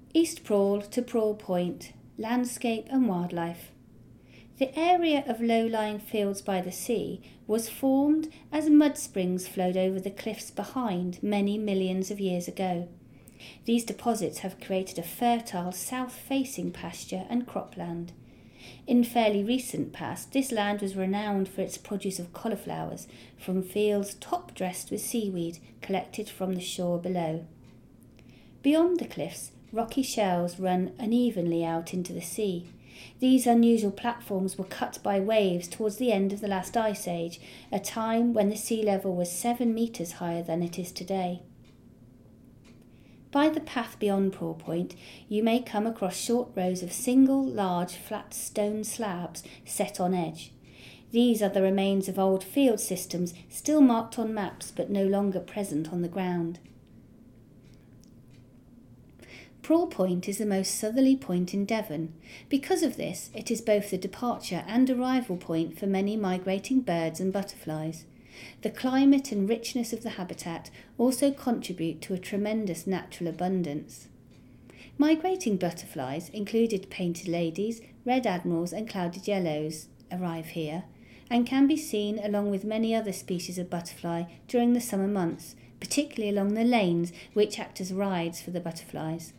East Prawle to Prawle Point, landscape and wildlife. The area of low-lying fields by the sea was formed as mud springs flowed over the cliffs behind many millions of years ago. These deposits have created a fertile south-facing pasture and cropland. In fairly recent past, this land was renowned for its produce of cauliflowers from fields top-dressed with seaweed collected from the shore below. Beyond the cliffs, rocky shelves run unevenly out into the sea. These unusual platforms were cut by waves towards the end of the last ice age, a time when the sea level was 7 metres higher than it is today. By the path beyond Prawle Point, you may come across short rows of single, large, flat stone slabs set on edge. These are the remains of old field systems still marked on maps but no longer present on the ground. Prawle Point is the most southerly point in Devon. Because of this, it is both the departure and arrival point for many migrating birds and butterflies. The climate and richness of the habitat also contribute to a tremendous natural abundance. Migrating butterflies, included painted ladies, red admirals and clouded yellows, arrive here and can be seen along with many other species of butterfly during the summer months, particularly along the lanes which act as rides for the butterflies.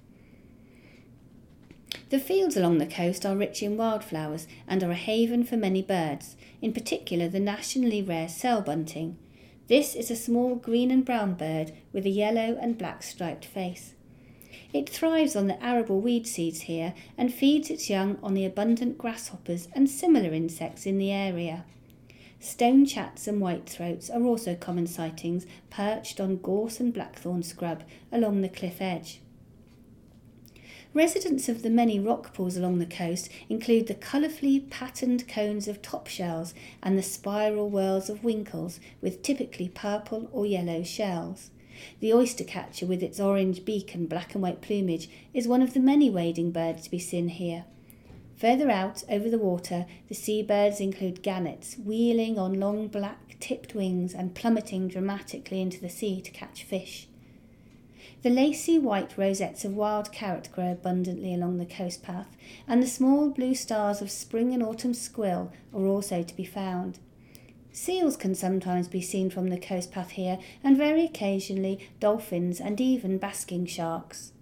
The fields along the coast are rich in wildflowers and are a haven for many birds, in particular the nationally rare sellbunting. This is a small green and brown bird with a yellow and black striped face. It thrives on the arable weed seeds here and feeds its young on the abundant grasshoppers and similar insects in the area. Stone chats and whitethroats are also common sightings, perched on gorse and blackthorn scrub along the cliff edge. Residents of the many rock pools along the coast include the colourfully patterned cones of topshells and the spiral whorls of winkles with typically purple or yellow shells. The oystercatcher with its orange beak and black and white plumage is one of the many wading birds to be seen here. Further out over the water, the seabirds include gannets wheeling on long black tipped wings and plummeting dramatically into the sea to catch fish. The lacy white rosettes of wild carrot grow abundantly along the coast path, and the small blue stars of spring and autumn squill are also to be found. Seals can sometimes be seen from the coast path here, and very occasionally dolphins and even basking sharks.